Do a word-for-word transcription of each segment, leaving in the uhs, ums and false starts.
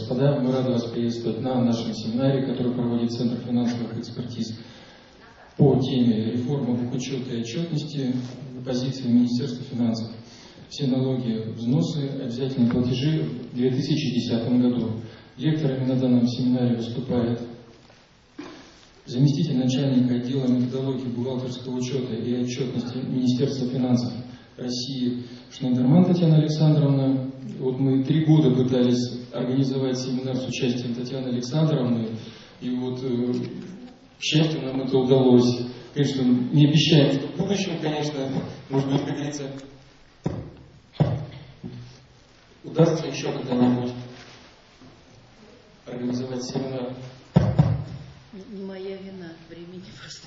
господа, мы рады вас приветствовать на нашем семинаре, который проводит Центр финансовых экспертиз по теме реформы бухучета и отчетности, позиции Министерства финансов. Все налоги, взносы, обязательные платежи в две тысячи десятом году. Лекторами на данном семинаре выступает заместитель начальника отдела методологии бухгалтерского учета и отчетности Министерства финансов России Шнайдерман Татьяна Александровна. Вот мы три года пытались организовать семинар с участием Татьяны Александровны, и вот, э, к счастью, нам это удалось. Конечно, не обещаем, что в будущем, конечно, может быть, как говорится, удастся еще когда-нибудь организовать семинар. Не моя вина, времени просто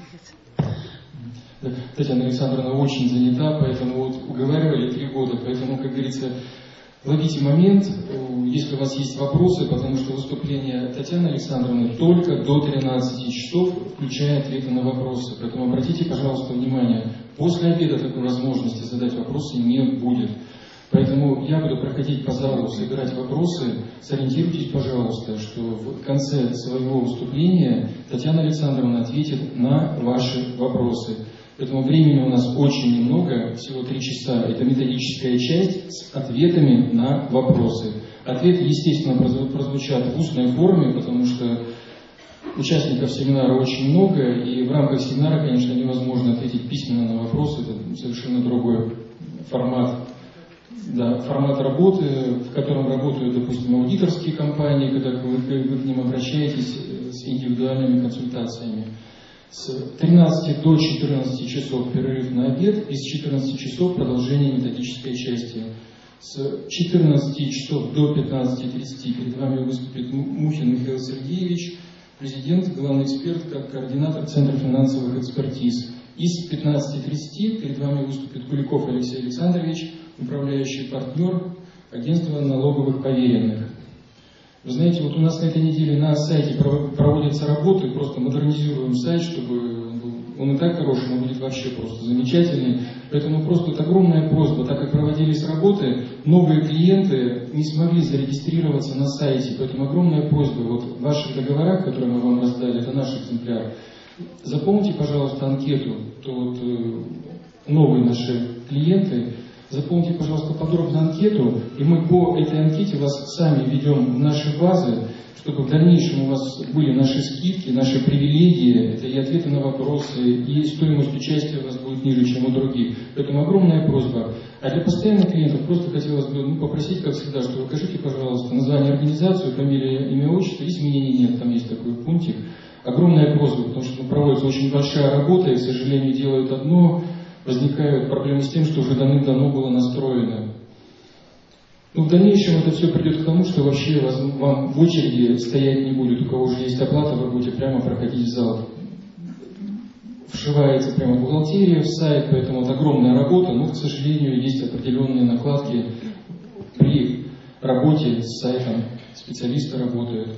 нет. Татьяна Александровна очень занята, поэтому вот уговаривали три года, поэтому, как говорится, ловите момент, если у вас есть вопросы, потому что выступление Татьяны Александровны только до тринадцати часов, включая ответы на вопросы. Поэтому обратите, пожалуйста, внимание, после обеда такой возможности задать вопросы не будет. Поэтому я буду проходить по залу, собирать вопросы. Сориентируйтесь, пожалуйста, что в конце своего выступления Татьяна Александровна ответит на ваши вопросы. Поэтому времени у нас очень немного, всего три часа. Это методическая часть с ответами на вопросы. Ответы, естественно, прозвучат в устной форме, потому что участников семинара очень много, и в рамках семинара, конечно, невозможно ответить письменно на вопросы. Это совершенно другой формат. Да, формат работы, в котором работают, допустим, аудиторские компании, когда вы, вы к ним обращаетесь с индивидуальными консультациями. С тринадцати до четырнадцати часов перерыв на обед, и с четырнадцати часов продолжение методической части. С четырнадцати часов до пятнадцати тридцати перед вами выступит Мухин Михаил Сергеевич, президент, главный эксперт, как координатор Центра финансовых экспертиз. И с пятнадцати тридцати перед вами выступит Куликов Алексей Александрович, управляющий партнер агентства налоговых поверенных. Вы знаете, вот у нас на этой неделе на сайте проводятся работы, просто модернизируем сайт, чтобы он и так хороший, но будет вообще просто замечательный. Поэтому просто вот огромная просьба, так как проводились работы, новые клиенты не смогли зарегистрироваться на сайте, поэтому огромная просьба, вот в ваших договорах, которые мы вам раздали, это наш экземпляр, заполните, пожалуйста, анкету, то вот новые наши клиенты, заполните, пожалуйста, подробно анкету, и мы по этой анкете вас сами ведем в наши базы, чтобы в дальнейшем у вас были наши скидки, наши привилегии, это и ответы на вопросы, и стоимость участия у вас будет ниже, чем у других. Поэтому огромная просьба. А для постоянных клиентов просто хотелось бы ну, попросить, как всегда, что укажите, пожалуйста, название организации, фамилия, имя, отчество, изменений нет, там есть такой пунктик. Огромная просьба, потому что ну, проводится очень большая работа, и, к сожалению, делают одно, возникают проблемы с тем, что уже давным-давно было настроено. Но в дальнейшем это все придет к тому, что вообще вас, вам в очереди стоять не будет. У кого уже есть оплата, вы будете прямо проходить в зал. Вшивается прямо бухгалтерия в сайт, поэтому это огромная работа, но, к сожалению, есть определенные накладки при работе с сайтом. Специалисты работают.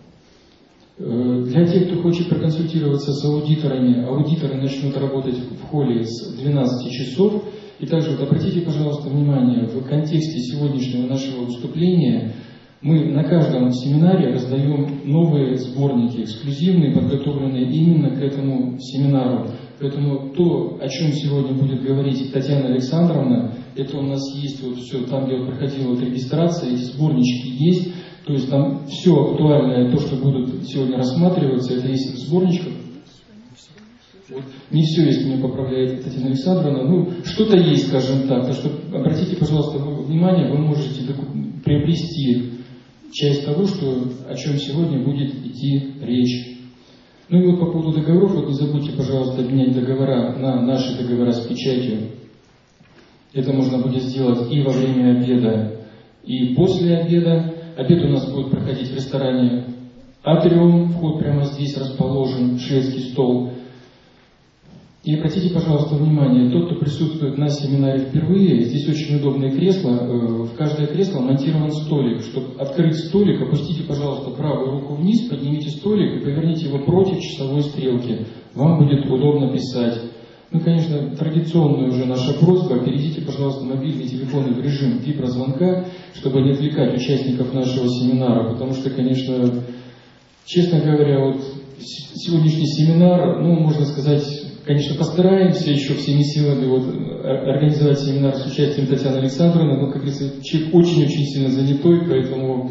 Для тех, кто хочет проконсультироваться с аудиторами, аудиторы начнут работать в холле с двенадцати часов. И также вот обратите, пожалуйста, внимание, в контексте сегодняшнего нашего выступления мы на каждом семинаре раздаем новые сборники, эксклюзивные, подготовленные именно к этому семинару. Поэтому то, о чем сегодня будет говорить Татьяна Александровна, это у нас есть вот все, там, где вот проходила вот регистрация, эти сборнички есть. То есть там все актуальное, то, что будут сегодня рассматриваться, это есть в сборничках. Вот. Не все, если меня поправляет Татьяна Александровна, ну, что-то есть, скажем так. Так что обратите, пожалуйста, внимание, вы можете приобрести часть того, что, о чем сегодня будет идти речь. Ну и вот по поводу договоров, вот не забудьте, пожалуйста, обменять договора на наши договора с печатью. Это можно будет сделать и во время обеда, и после обеда. Обед у нас будет проходить в ресторане «Атриум», вход прямо здесь расположен, шведский стол. И обратите, пожалуйста, внимание, тот, кто присутствует на семинаре впервые, здесь очень удобные кресла, в каждое кресло монтирован столик. Чтобы открыть столик, опустите, пожалуйста, правую руку вниз, поднимите столик и поверните его против часовой стрелки. Вам будет удобно писать. Ну, конечно, традиционная уже наша просьба, перейдите, пожалуйста, мобильный телефон в режим виброзвонка. чтобы не отвлекать участников нашего семинара, потому что, конечно, честно говоря, вот сегодняшний семинар, ну, можно сказать, конечно, постараемся еще всеми силами вот, организовать семинар с участием Татьяны Александровны, но, как говорится, человек очень-очень сильно занятой, поэтому,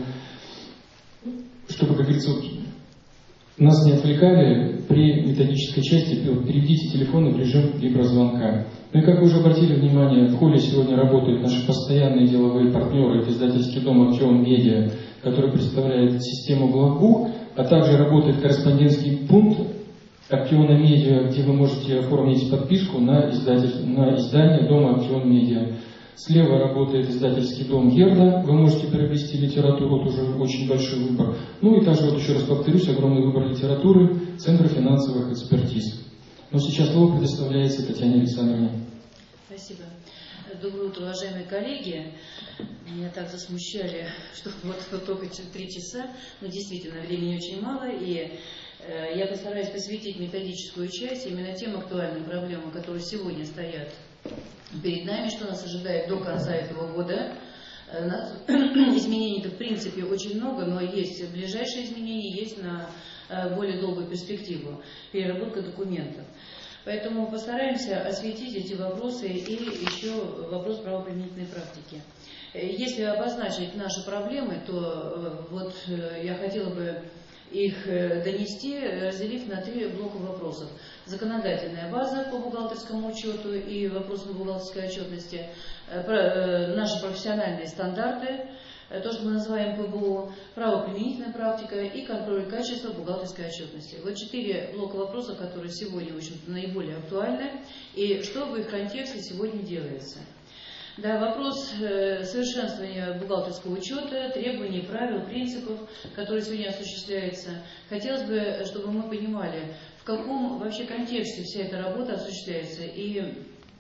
чтобы, как говорится, вот, нас не отвлекали при методической части, переведите телефон в режим виброзвонка. Ну и как вы уже обратили внимание, в холле сегодня работают наши постоянные деловые партнеры, это издательский дом «Актион Медиа», который представляет систему Блокбук, а также работает корреспондентский пункт Актиона Медиа, где вы можете оформить подписку на, издатель, на издание дома Актион Медиа. Слева работает издательский дом Герда, вы можете приобрести литературу, тоже очень большой выбор. Ну и также, вот еще раз повторюсь, огромный выбор литературы Центра финансовых экспертиз. Но сейчас слово предоставляется Татьяне Александровне. Спасибо. Доброе утро, уважаемые коллеги. Меня так засмущали, что вот, вот только три часа, но действительно времени очень мало, и э, я постараюсь посвятить методическую часть именно тем актуальным проблемам, которые сегодня стоят перед нами, что нас ожидает до конца этого года. Изменений-то в принципе очень много, но есть ближайшие изменения, есть на более долгую перспективу, переработка документов. Поэтому постараемся осветить эти вопросы и еще вопрос правоприменительной практики. Если обозначить наши проблемы, то вот я хотела бы их донести, разделив на три блока вопросов. Законодательная база по бухгалтерскому учету и вопросам бухгалтерской отчетности, наши профессиональные стандарты, то, что мы называем ПБО, правоприменительная практика и контроль качества бухгалтерской отчетности. Вот четыре блока вопросов, которые сегодня, в общем-то, наиболее актуальны, и что в их контексте сегодня делается. Да, вопрос э, совершенствования бухгалтерского учета, требований, правил, принципов, которые сегодня осуществляются. Хотелось бы, чтобы мы понимали, в каком вообще контексте вся эта работа осуществляется и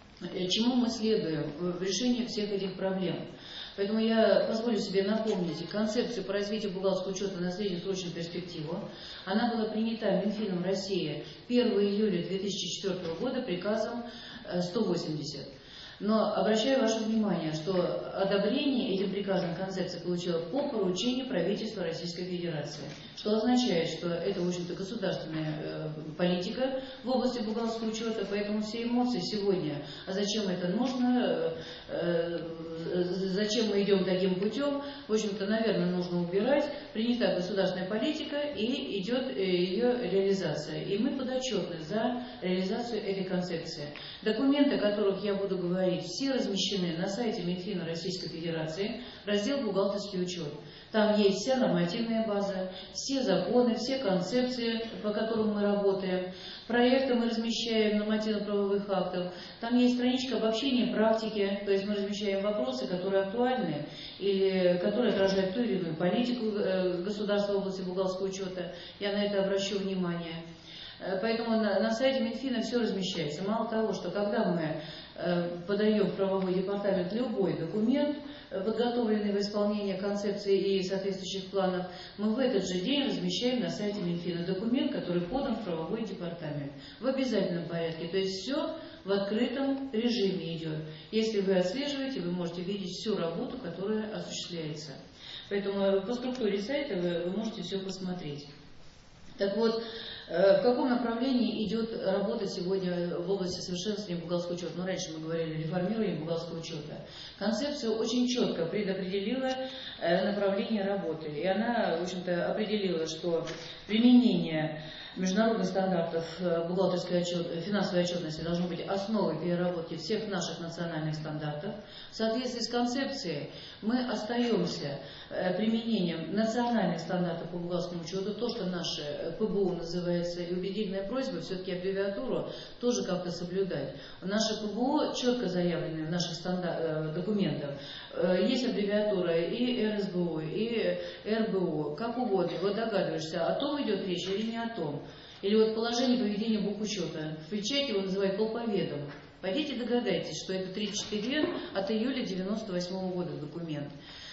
чему мы следуем в решении всех этих проблем. Поэтому я позволю себе напомнить концепцию по развитию бухгалтерского учета на среднесрочную перспективу. Она была принята Минфином России первого июля две тысячи четвёртого года приказом сто восемьдесят. Но обращаю ваше внимание, что одобрение этим приказом концепции получила по поручению правительства Российской Федерации, что означает, что это, в общем-то, государственная э, политика в области бухгалтерского учета, поэтому все эмоции сегодня, а зачем это нужно, э, э, зачем мы идем таким путем, в общем-то, наверное, нужно убирать, принята государственная политика и идет э, ее реализация. И мы подотчетны за реализацию этой концепции. Документы, о которых я буду говорить, все размещены на сайте Минфина Российской Федерации, раздел «Бухгалтерский учет». Там есть вся нормативная база, все законы, все концепции, по которым мы работаем. Проекты мы размещаем нормативно-правовых актов. Там есть страничка обобщения практики, то есть мы размещаем вопросы, которые актуальны или которые отражают ту или иную политику государства в области бухгалтерского учета. Я на это обращу внимание. Поэтому на, на сайте Минфина все размещается. Мало того, что когда мы э, подаем в правовой департамент любой документ, подготовленный в исполнение концепции и соответствующих планов, мы в этот же день размещаем на сайте Минфина документ, который подан в правовой департамент. В обязательном порядке. То есть все в открытом режиме идет. Если вы отслеживаете, вы можете видеть всю работу, которая осуществляется. Поэтому по структуре сайта вы, вы можете все посмотреть. Так вот, в каком направлении идет работа сегодня в области совершенствования бухгалтерского учета? Ну, раньше мы говорили о реформировании бухгалтерского учета. Концепция очень четко предопределила направление работы. И она, в общем-то, определила, что применение международных стандартов бухгалтерской отчет, финансовой отчетности должно быть основой переработки всех наших национальных стандартов. В соответствии с концепцией мы остаемся применением национальных стандартов по бухгалтерскому учету, то, что наше ПБУ называется, и убедительная просьба все-таки аббревиатуру тоже как-то соблюдать. Наше ПБУ четко заявлены в наших документах. Есть аббревиатура и РСБУ, и РБУ, как угодно. Вот догадываешься, о том идет речь или не о том. Или вот положение поведения бухучета. В печати его называют полповедом. Пойдите догадайтесь, что это тридцать четыре от июля девяносто восьмого года документ.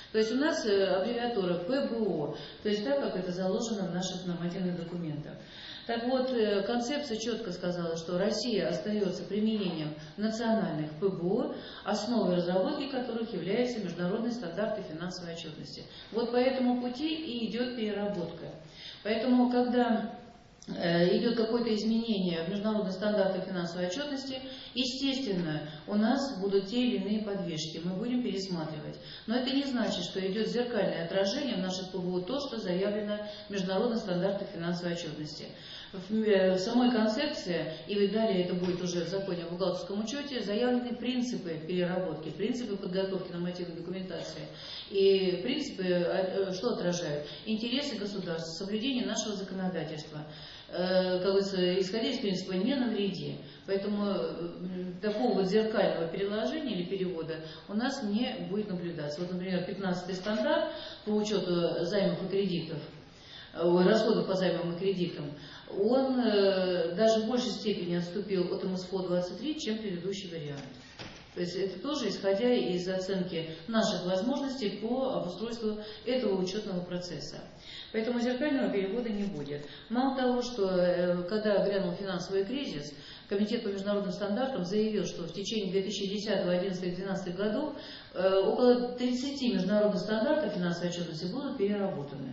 То есть у нас аббревиатура пэ бэ о, то есть так, как это заложено в наших нормативных документах. Так вот, концепция четко сказала, что Россия остается применением национальных пэ бэ о, основой разработки которых являются международные стандарты финансовой отчетности. Вот по этому пути и идет переработка. Поэтому, когда идет какое-то изменение в международных стандартах финансовой отчетности, естественно, у нас будут те или иные подвижки, мы будем пересматривать. Но это не значит, что идет зеркальное отражение в наших пэ бэ о то, что заявлено в международных стандартах финансовой отчетности. В самой концепции, и далее это будет уже в законе о бухгалтерском учете, заявлены принципы переработки, принципы подготовки нормативной документации. И принципы, что отражают? Интересы государства, соблюдение нашего законодательства. Как говорится, исходя из принципа «не навреди». Поэтому такого вот зеркального переложения или перевода у нас не будет наблюдаться. Вот, например, пятнадцатый стандарт по учету займов и кредитов, расходов по займам и кредитам, он даже в большей степени отступил от эм эс эф о двадцать три, чем предыдущий вариант. То есть это тоже исходя из оценки наших возможностей по обустройству этого учетного процесса. Поэтому зеркального перевода не будет. Мало того, что когда грянул финансовый кризис, Комитет по международным стандартам заявил, что в течение две тысячи десятого, одиннадцатого и двенадцатого годов около тридцати международных стандартов финансовой отчетности будут переработаны.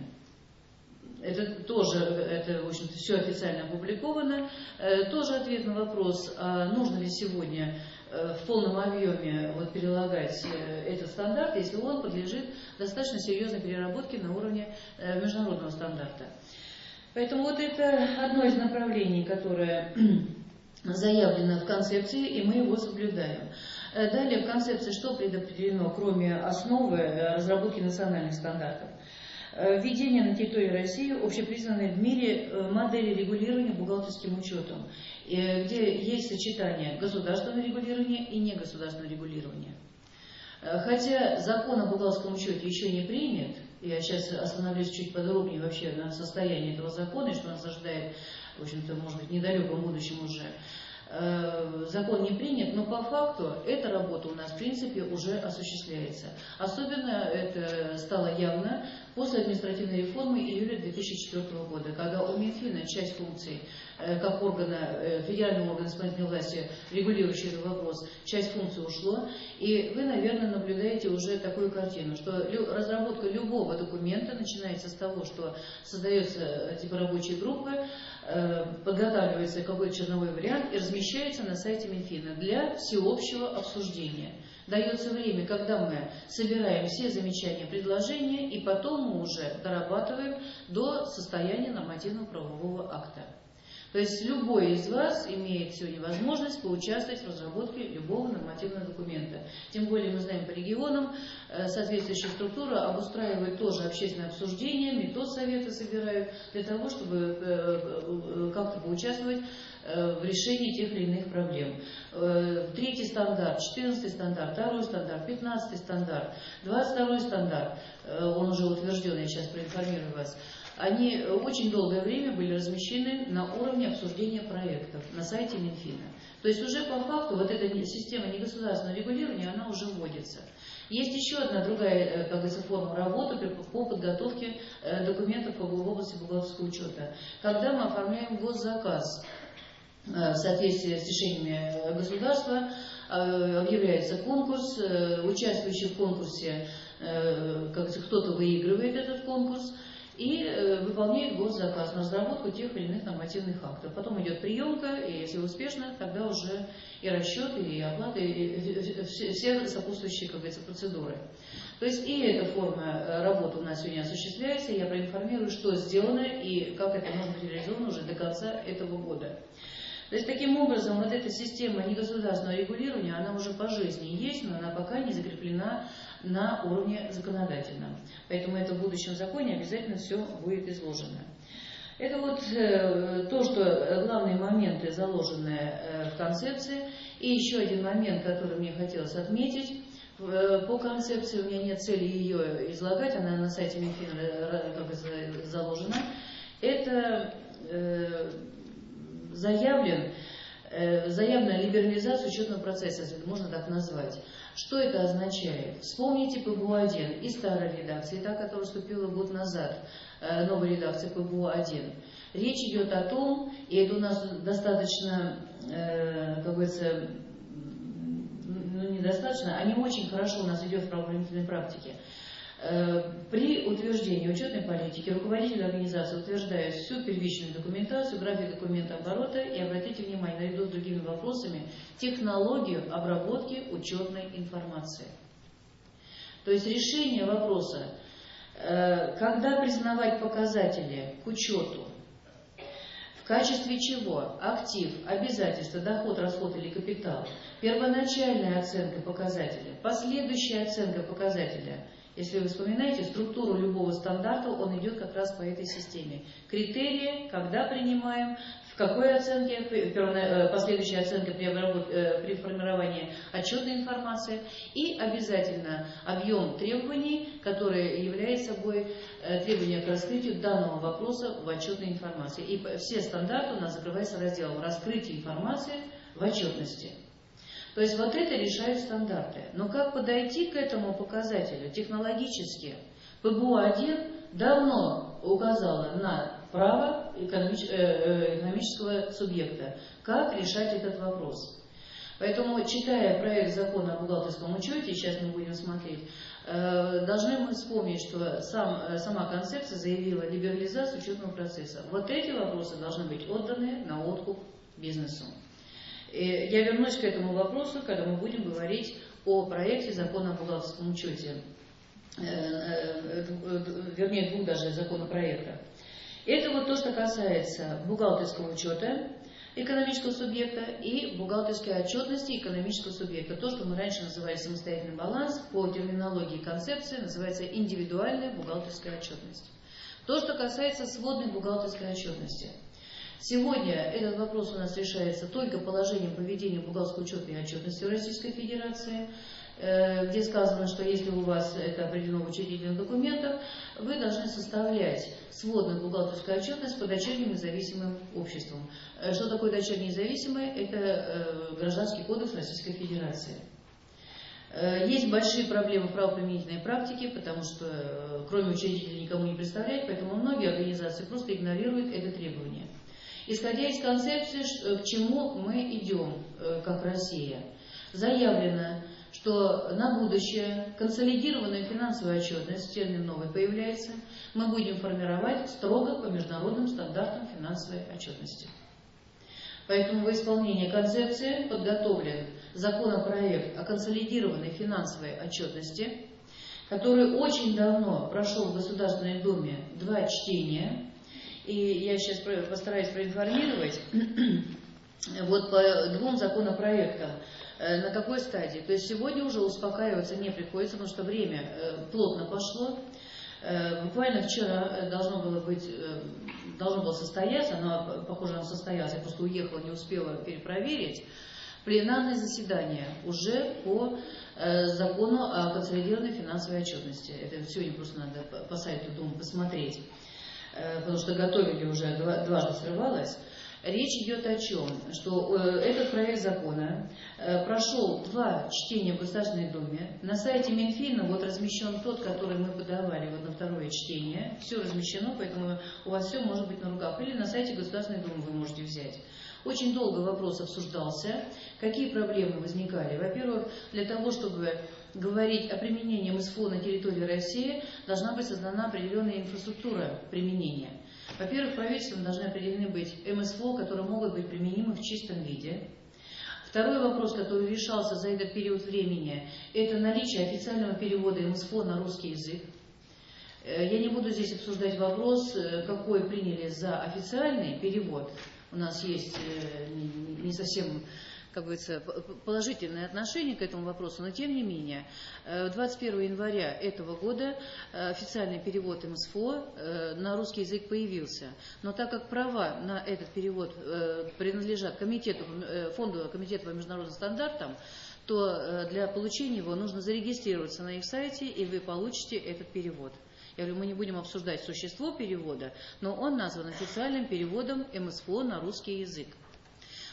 Это тоже, это, в общем-то, все официально опубликовано. Тоже ответ на вопрос, а нужно ли сегодня в полном объеме вот, перелагать этот стандарт, если он подлежит достаточно серьезной переработке на уровне международного стандарта. Поэтому вот это одно из направлений, которое заявлено в концепции, и мы его соблюдаем. Далее в концепции что предопределено, кроме основы разработки национальных стандартов? Введение на территории России общепризнанной в мире модели регулирования бухгалтерским учетом, где есть сочетание государственного регулирования и негосударственного регулирования. Хотя закон о бухгалтерском учете еще не принят, я сейчас остановлюсь чуть подробнее вообще на состоянии этого закона, и что нас ожидает, в общем-то, может быть, в недалеком будущем уже. Закон не принят, но по факту эта работа у нас, в принципе, уже осуществляется. Особенно это стало явно после административной реформы июля две тысячи четвёртого года, когда у Минфина часть функций, как органа, федерального органа исполнительной власти, регулирующий этот вопрос, часть функций ушло. И вы, наверное, наблюдаете уже такую картину, что разработка любого документа начинается с того, что создается типа рабочей группы, подготавливается какой-то черновой вариант и размещается на сайте Минфина для всеобщего обсуждения. Дается время, когда мы собираем все замечания, предложения, и потом мы уже дорабатываем до состояния нормативно-правового акта. То есть любой из вас имеет сегодня возможность поучаствовать в разработке любого нормативного документа. Тем более мы знаем по регионам, соответствующая структура обустраивает тоже общественное обсуждение, методсоветы собирают для того, чтобы как-то поучаствовать в решении тех или иных проблем. Третий стандарт, четырнадцатый стандарт, второй стандарт, пятнадцатый стандарт, двадцать второй стандарт, он уже утвержден, я сейчас проинформирую вас, они очень долгое время были размещены на уровне обсуждения проектов на сайте Минфина. То есть уже по факту вот эта система негосударственного регулирования, она уже вводится. Есть еще одна другая, как говорится, форма работы по подготовке документов в области бухгалтерского учета. Когда мы оформляем госзаказ в соответствии с решениями государства, объявляется конкурс, участвующий в конкурсе, как говорится, кто-то выигрывает этот конкурс и выполняет госзаказ на разработку тех или иных нормативных актов. Потом идет приемка, и если успешно, тогда уже и расчет, и оплата, и все сопутствующие, как говорится, процедуры. То есть и эта форма работы у нас сегодня осуществляется, и я проинформирую, что сделано и как это может быть реализовано уже до конца этого года. То есть таким образом вот эта система негосударственного регулирования, она уже по жизни есть, но она пока не закреплена на уровне законодательном. Поэтому это в будущем законе обязательно все будет изложено. Это вот э, то, что главные моменты, заложенные э, в концепции. И еще один момент, который мне хотелось отметить. Э, по концепции у меня нет цели ее излагать, она на сайте Минфина э, как заложена. Это э, заявлен заявленная либерализация учетного процесса, если это можно так назвать. Что это означает? Вспомните пэ бэ у один и старой редакции, та, которая вступила год назад, новая редакция пэ бэ у один. Речь идет о том, и это у нас достаточно, как говорится, ну, недостаточно, а не очень хорошо у нас идет в правоохранительной практике. При утверждении учетной политики руководитель организации утверждает всю первичную документацию, график документа оборота и, обратите внимание, наряду с другими вопросами, технологию обработки учетной информации. То есть решение вопроса, когда признавать показатели к учету, в качестве чего актив, обязательства, доход, расход или капитал, первоначальная оценка показателя, последующая оценка показателя. Если вы вспоминаете, структуру любого стандарта, он идет как раз по этой системе. Критерии, когда принимаем, в какой оценке, последующая оценка при, при формировании отчетной информации и обязательно объем требований, который является собой требования к раскрытию данного вопроса в отчетной информации. И все стандарты у нас закрываются разделом «Раскрытие информации в отчетности». То есть вот это решают стандарты. Но как подойти к этому показателю технологически? пэ бэ у один давно указала на право экономич... экономического субъекта, как решать этот вопрос. Поэтому, читая проект закона о бухгалтерском учете, сейчас мы будем смотреть, должны мы вспомнить, что сам, сама концепция заявила либерализацию учетного процесса. Вот эти вопросы должны быть отданы на откуп бизнесу. Я вернусь к этому вопросу, когда мы будем говорить о проекте закона о бухгалтерском учете, вернее, двух даже законопроектов. Это вот то, что касается бухгалтерского учета экономического субъекта и бухгалтерской отчетности экономического субъекта. То, что мы раньше называли самостоятельный баланс, по терминологии концепции называется индивидуальная бухгалтерская отчетность. То, что касается сводной бухгалтерской отчетности. Сегодня этот вопрос у нас решается только положением поведения бухгалтерской учетной отчетности в Российской Федерации, где сказано, что если у вас это определено в учредительных документах, вы должны составлять сводную бухгалтерскую отчетность по дочерним независимым обществам. Что такое дочерние независимые? Это Гражданский кодекс Российской Федерации. Есть большие проблемы в правоприменительной практике, потому что кроме учредителей никому не представляет, поэтому многие организации просто игнорируют это требование. Исходя из концепции, к чему мы идем, как Россия, заявлено, что на будущее консолидированная финансовая отчетность, термин новый появляется, мы будем формировать строго по международным стандартам финансовой отчетности. Поэтому в исполнение концепции подготовлен законопроект о консолидированной финансовой отчетности, который очень давно прошел в Государственной Думе два чтения. И я сейчас постараюсь проинформировать вот по двум законопроектам, на какой стадии. То есть сегодня уже успокаиваться не приходится, потому что время плотно пошло. Буквально вчера должно было быть, должно было состояться, оно, похоже, оно состоялось, я просто уехала, не успела перепроверить, пленарное заседание уже по закону о консолидированной финансовой отчетности. Это сегодня просто надо по сайту Думы посмотреть, потому что готовили уже, дважды срывалось. Речь идет о чем? Что этот проект закона прошел два чтения в Государственной Думе. На сайте Минфина вот размещен тот, который мы подавали вот на второе чтение. Все размещено, поэтому у вас все может быть на руках. Или на сайте Государственной Думы вы можете взять. Очень долго вопрос обсуждался. Какие проблемы возникали? Во-первых, для того, чтобы говорить о применении эм эс эф о на территории России, должна быть создана определенная инфраструктура применения. Во-первых, правительством должны определены быть эм эс эф о, которые могут быть применимы в чистом виде. Второй вопрос, который решался за этот период времени, это наличие официального перевода эм эс эф о на русский язык. Я не буду здесь обсуждать вопрос, какой приняли за официальный перевод. У нас есть не совсем, как говорится, положительное отношение к этому вопросу, но тем не менее, двадцать первого января этого года официальный перевод эм эс эф о на русский язык появился. Но так как права на этот перевод принадлежат комитету, фонду комитета по международным стандартам, то для получения его нужно зарегистрироваться на их сайте, и вы получите этот перевод. Я говорю, мы не будем обсуждать существо перевода, но он назван официальным переводом эм эс эф о на русский язык.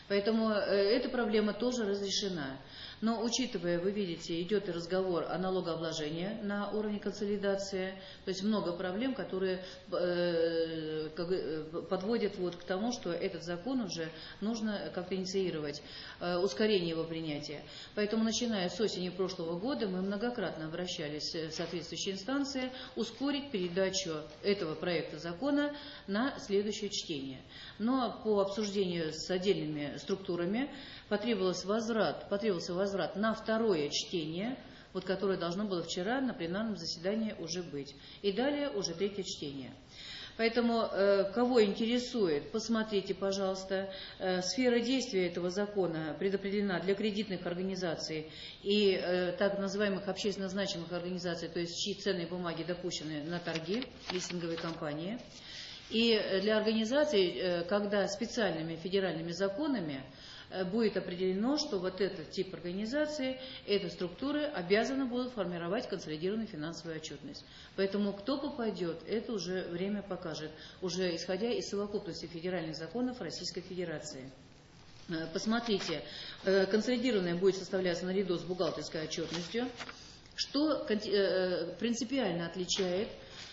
Поэтому эта проблема тоже разрешена. Но учитывая, вы видите, идет и разговор о налогообложении на уровне консолидации, то есть много проблем, которые э, как, подводят вот к тому, что этот закон уже нужно как-то инициировать, э, ускорение его принятия. Поэтому, начиная с осени прошлого года, мы многократно обращались в соответствующие инстанции ускорить передачу этого проекта закона на следующее чтение. Но по обсуждению с отдельными структурами потребовался возврат, потребовался возврат на второе чтение, вот которое должно было вчера на пленарном заседании уже быть. И далее уже третье чтение. Поэтому, э, кого интересует, посмотрите, пожалуйста, э, сфера действия этого закона предопределена для кредитных организаций и э, так называемых общественно значимых организаций, то есть чьи ценные бумаги допущены на торги, листинговые компании. И для организаций, когда специальными федеральными законами будет определено, что вот этот тип организации, эти структуры обязаны будут формировать консолидированную финансовую отчетность. Поэтому кто попадет, это уже время покажет, уже исходя из совокупности федеральных законов Российской Федерации. Посмотрите, консолидированная будет составляться наряду с бухгалтерской отчетностью, что принципиально отличает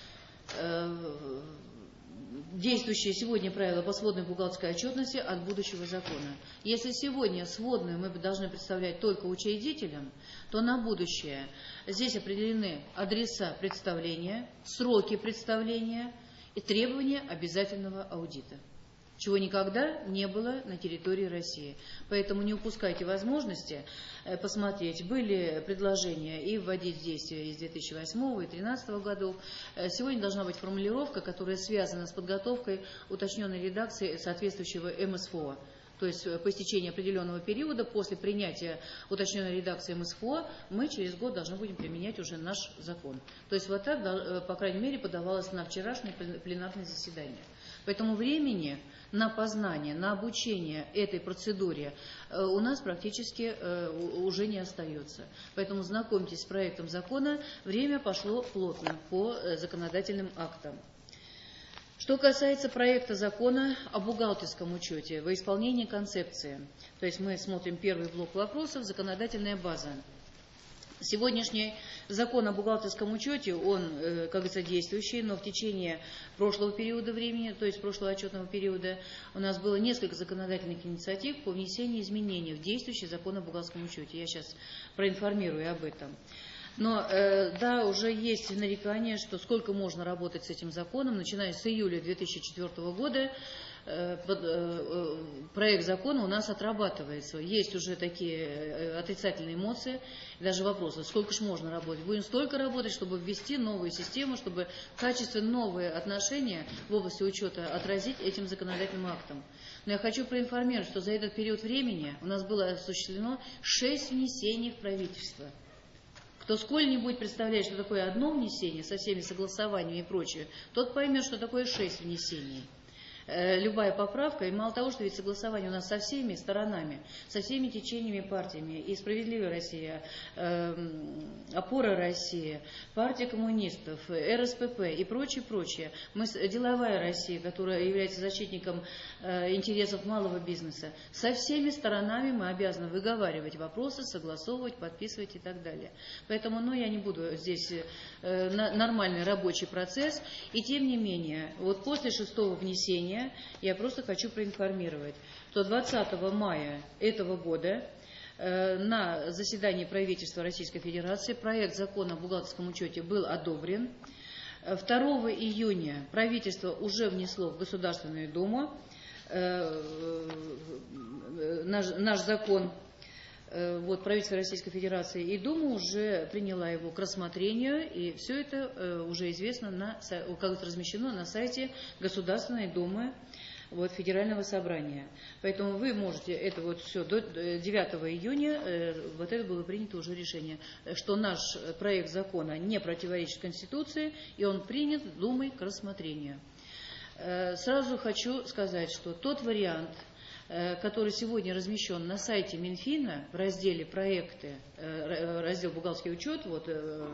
действующие сегодня правила по сводной бухгалтерской отчетности от будущего закона. Если сегодня сводную мы должны представлять только учредителям, то на будущее здесь определены адреса представления, сроки представления и требования обязательного аудита, чего никогда не было на территории России. Поэтому не упускайте возможности посмотреть. Были предложения и вводить в действие из две тысячи восьмого и две тысячи тринадцатого годов. Сегодня должна быть формулировка, которая связана с подготовкой уточненной редакции соответствующего эм эс эф о. То есть по истечении определенного периода, после принятия уточненной редакции эм эс эф о, мы через год должны будем применять уже наш закон. То есть вот так, по крайней мере, подавалось на вчерашнее пленарное заседание. Поэтому времени на познание, на обучение этой процедуре у нас практически уже не остается. Поэтому знакомьтесь с проектом закона, время пошло плотно по законодательным актам. Что касается проекта закона о бухгалтерском учете во исполнении концепции, то есть мы смотрим первый блок вопросов, законодательная база. Сегодняшний закон о бухгалтерском учете, он, как говорится, действующий, но в течение прошлого периода времени, то есть прошлого отчетного периода, у нас было несколько законодательных инициатив по внесению изменений в действующий закон о бухгалтерском учете. Я сейчас проинформирую об этом. Но, да, уже есть нарекания, что сколько можно работать с этим законом, начиная с июля две тысячи четвёртого года, проект закона у нас отрабатывается. Есть уже такие отрицательные эмоции, даже вопросы, сколько же можно работать. Будем столько работать, чтобы ввести новую систему, чтобы качественно новые отношения в области учета отразить этим законодательным актом. Но я хочу проинформировать, что за этот период времени у нас было осуществлено шесть внесений в правительство. Кто сколь-нибудь представляет, что такое одно внесение со всеми согласованиями и прочее, тот поймет, что такое шесть внесений. Любая поправка, и мало того, что ведь согласование у нас со всеми сторонами, со всеми течениями партиями, и «Справедливая Россия», «Опора России», партия коммунистов, эр эс пэ пэ и прочее, прочее. Мы, деловая Россия, которая является защитником интересов малого бизнеса, со всеми сторонами мы обязаны выговаривать вопросы, согласовывать, подписывать и так далее. Поэтому, ну, я не буду здесь нормальный рабочий процесс, и тем не менее, вот после шестого внесения я просто хочу проинформировать, что двадцатого мая этого года э, на заседании правительства Российской Федерации проект закона о бухгалтерском учете был одобрен. второго июня правительство уже внесло в Государственную Думу э, э, наш, наш закон. Вот, правительство Российской Федерации и Дума уже приняла его к рассмотрению, и все это уже известно, на, как размещено на сайте Государственной Думы вот, Федерального собрания. Поэтому вы можете, это вот все, до девятого июня вот это было принято уже решение, что наш проект закона не противоречит Конституции, и он принят Думой к рассмотрению. Сразу хочу сказать, что тот вариант, который сегодня размещен на сайте Минфина в разделе «Проекты», раздел «Бухгалтерский учет», вот,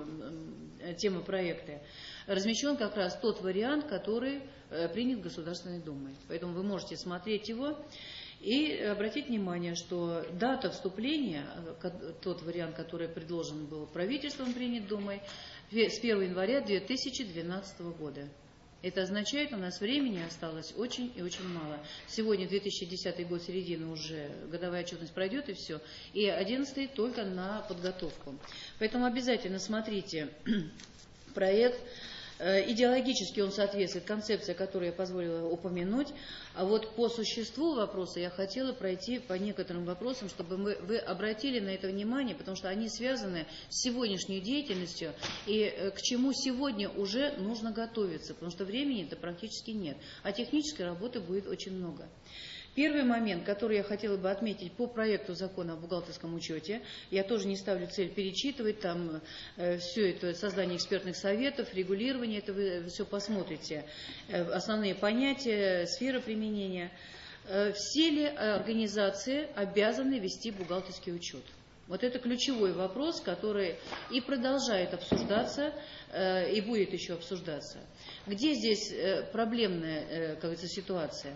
тема «Проекты», размещен как раз тот вариант, который принят Государственной Думой. Поэтому вы можете смотреть его. И обратить внимание, что дата вступления, тот вариант, который предложен был правительством, принят Думой, с первого января две тысячи двенадцатого года. Это означает, у нас времени осталось очень и очень мало. Сегодня две тысячи десятый год, середина, уже годовая отчетность пройдет и все. И одиннадцатый только на подготовку. Поэтому обязательно смотрите проект. Идеологически он соответствует концепции, которую я позволила упомянуть. А вот по существу вопроса я хотела пройти по некоторым вопросам, чтобы мы, вы обратили на это внимание, потому что они связаны с сегодняшней деятельностью и к чему сегодня уже нужно готовиться, потому что времени-то практически нет, а технической работы будет очень много. Первый момент, который я хотела бы отметить по проекту закона о бухгалтерском учете, я тоже не ставлю цель перечитывать, там э, все это создание экспертных советов, регулирование, это вы все посмотрите, э, основные понятия, сфера применения. Э, все ли организации обязаны вести бухгалтерский учет? Вот это ключевой вопрос, который и продолжает обсуждаться, э, и будет еще обсуждаться. Где здесь э, проблемная, э, как говорится, ситуация?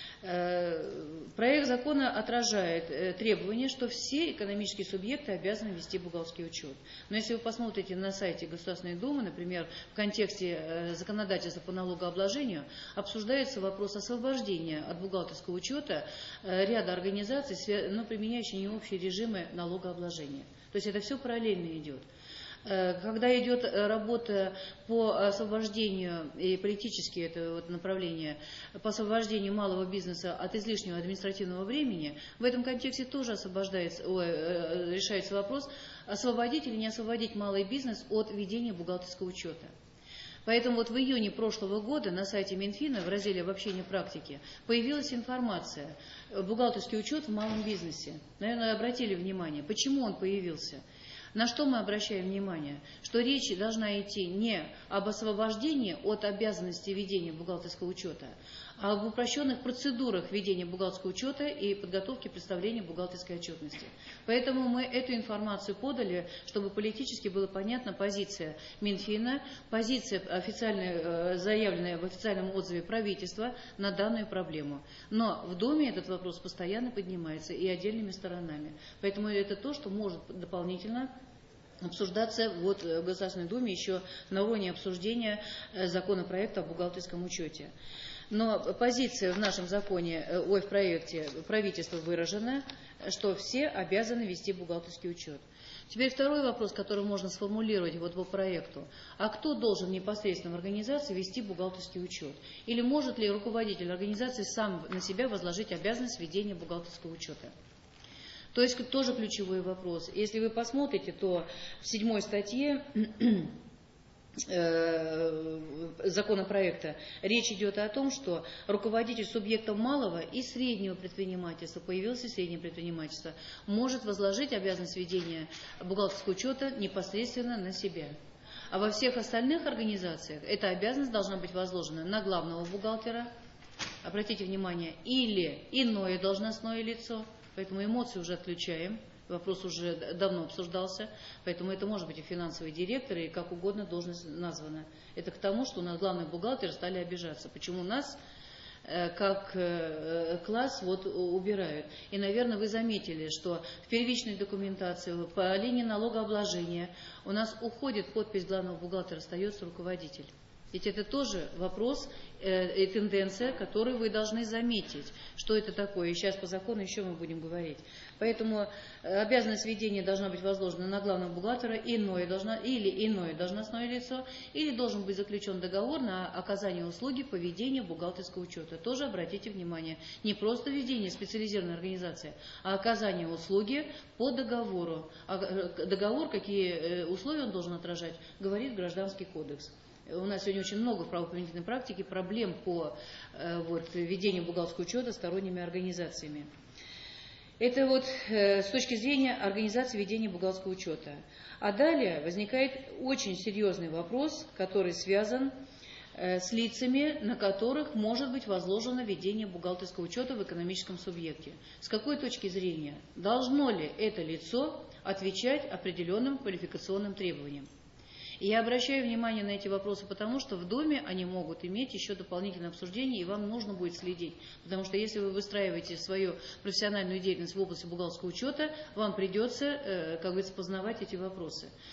Проект закона отражает требование, что все экономические субъекты обязаны вести бухгалтерский учет. Но если вы посмотрите на сайте Государственной Думы, например, в контексте законодательства по налогообложению, обсуждается вопрос освобождения от бухгалтерского учета ряда организаций, но применяющих не общие режимы налогообложения. То есть это все параллельно идет. Когда идет работа по освобождению, и политически это вот направление, по освобождению малого бизнеса от излишнего административного времени, в этом контексте тоже освобождается, ой, решается вопрос, освободить или не освободить малый бизнес от ведения бухгалтерского учета. Поэтому вот в июне прошлого года на сайте Минфина в разделе «Обобщение практики» появилась информация «Бухгалтерский учет в малом бизнесе». Наверное, обратили внимание, почему он появился. На что мы обращаем внимание? Что речь должна идти не об освобождении от обязанности ведения бухгалтерского учета, а об упрощенных процедурах ведения бухгалтерского учета и подготовки представления бухгалтерской отчетности. Поэтому мы эту информацию подали, чтобы политически было понятна позиция Минфина, позиция официальная, заявленная в официальном отзыве правительства на данную проблему. Но в Думе этот вопрос постоянно поднимается и отдельными сторонами. Поэтому это то, что может дополнительно обсуждаться вот в Государственной Думе еще на уровне обсуждения законопроекта о бухгалтерском учете. Но позиция в нашем законе, ой, в проекте правительства выражена, что все обязаны вести бухгалтерский учет. Теперь второй вопрос, который можно сформулировать вот по проекту. А кто должен непосредственно в организации вести бухгалтерский учет? Или может ли руководитель организации сам на себя возложить обязанность ведения бухгалтерского учета? То есть тоже ключевой вопрос. Если вы посмотрите, то в седьмой статье законопроекта речь идет о том, что руководитель субъектов малого и среднего предпринимательства, появилось и среднее предпринимательство, может возложить обязанность ведения бухгалтерского учета непосредственно на себя. А во всех остальных организациях эта обязанность должна быть возложена на главного бухгалтера, обратите внимание, или иное должностное лицо. Поэтому эмоции уже отключаем, вопрос уже давно обсуждался, поэтому это может быть и финансовый директор, и как угодно должность названа. Это к тому, что у нас главные бухгалтеры стали обижаться. Почему нас, как класс, вот убирают. И, наверное, вы заметили, что в первичной документации, по линии налогообложения у нас уходит подпись главного бухгалтера, остается руководитель. Ведь это тоже вопрос э, и тенденция, которую вы должны заметить, что это такое. И сейчас по закону еще мы будем говорить. Поэтому э, обязанность ведения должна быть возложена на главного бухгалтера иное должно, или иное должностное лицо, или должен быть заключен договор на оказание услуги по ведению бухгалтерского учета. Тоже обратите внимание, не просто ведение специализированной организации, а оказание услуги по договору. А договор, какие условия он должен отражать, говорит Гражданский кодекс. У нас сегодня очень много в правоприменительной практике проблем по э, вот, ведению бухгалтерского учета сторонними организациями. Это вот э, с точки зрения организации ведения бухгалтерского учета. А далее возникает очень серьезный вопрос, который связан э, с лицами, на которых может быть возложено ведение бухгалтерского учета в экономическом субъекте. С какой точки зрения? Должно ли это лицо отвечать определенным квалификационным требованиям? И я обращаю внимание на эти вопросы, потому что в доме они могут иметь еще дополнительное обсуждение, и вам нужно будет следить. Потому что если вы выстраиваете свою профессиональную деятельность в области бухгалтерского учета, вам придется, как говорится, познавать эти вопросы.